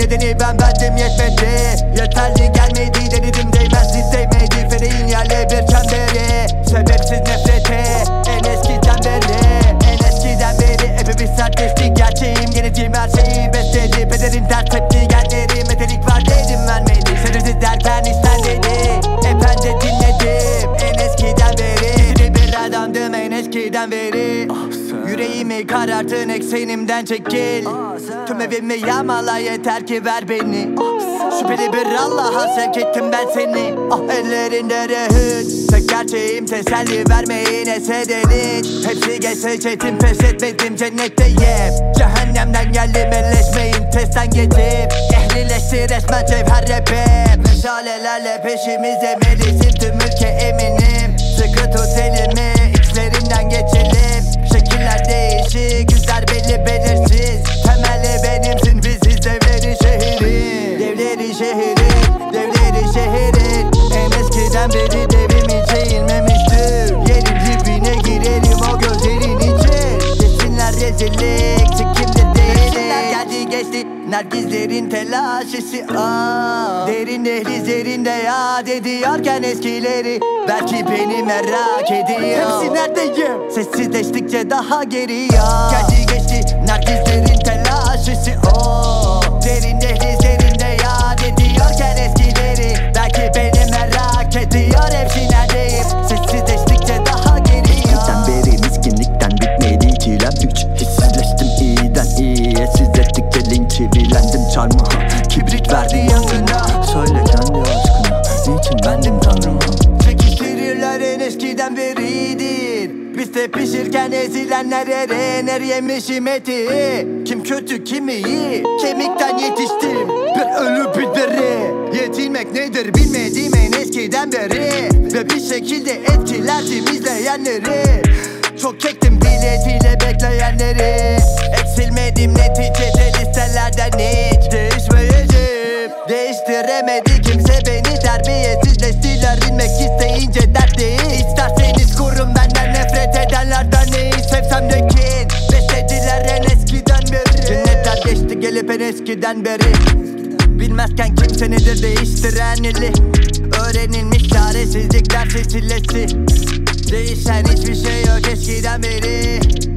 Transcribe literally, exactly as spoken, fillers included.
nedeni ben bendim yetmedi. Yeterli gelmedi denedim değmezdi değmedi. Feleğin yerle bir çemberi, sebepsiz nefrete en eskiden beri. En eskiden beri hepimiz sertleştik, gerçeğim geleceğim her şeyi besledi. Pederin dert tepki genleri metelik var dedim vermedi. Sebepsiz derken isten dedi, hep ben de dinledim en eskiden beri. Gizli bir adamdım en eskiden beri. Yüreğimi karartın eksenimden çekil. Tüm evimi yağmala yeter ki ver beni. Şüpheli bir Allah'a sevk ettim ben seni. Ah ellerinde rehin, tek gerçeğim teselli vermeyin eseden hiç. Hepsi geçse çetin pes etmedim cennetteyim. Cehennemden geldim elleşmeyin testten geçip. Ehlileşti resmen cevher rapim. Meşalelerle peşimize merisim tüm ülke eminim. Sıkı tut elimi içlerinden geçelim. Şekiller değişik yüzler belli belirsiz. Temeli benimsin biziz devleri şehrin. Devleri şehrin, devleri şehrin. En eskiden beri devim hiç eğilmemiştir. Yerin dibine girelim o gözlerin için. Desinler rezillik sikimde değilim. Geldi geçti nergizlerin telaşesi ah. Derin dehlizlerinde yad ediyorken eskileri. Belki beni merak ediyor. Hepsi neredeyim? Sessizleştikçe daha geri ya. Geldi geçti nergizlerin telaşesi oh. Derin dehlizlerinde yad ediyorken eskileri. Belki beni merak ediyor. Hepsi neredeyim? Sessizleştikçe daha geri ya. Eskiden beri miskinlikten bitmedi ikilem üç. Hissizleştim iyiden iyiye, siz ettikçe linç bilendim çarmıha. Kibrit verdi yangına, söyle kendi aşkına niçin bendim tanrım? Çekiştirirler en eskiden beridir. Biz de pişirken ezilenler erenler yemişim eti. Kim kötü kim iyi, kemikten yetiştim bir ölü bir deri. Yetinmek nedir bilmediğim en eskiden beri. Ve bir şekilde etkilerdim izleyenleri. Çok çektim biletiyle bekleyenleri. Eksilmedim neticede listelerden hiç. Değişmeyeceğim, değiştiremedi kimse beni. Terbiyesizleştiler inmek isteyince dert değil. İsterseniz kurun benden nefret edenlerden neyi sevsem de kin. Beslediler en eskiden beri. Cennetler geçti gelip en eskiden beri. Bilmezken kimse nedir değiştiren eli. Öğrenilmiş çaresizlikler silsilesi. Değişen hiçbir şey yok eskiden beri.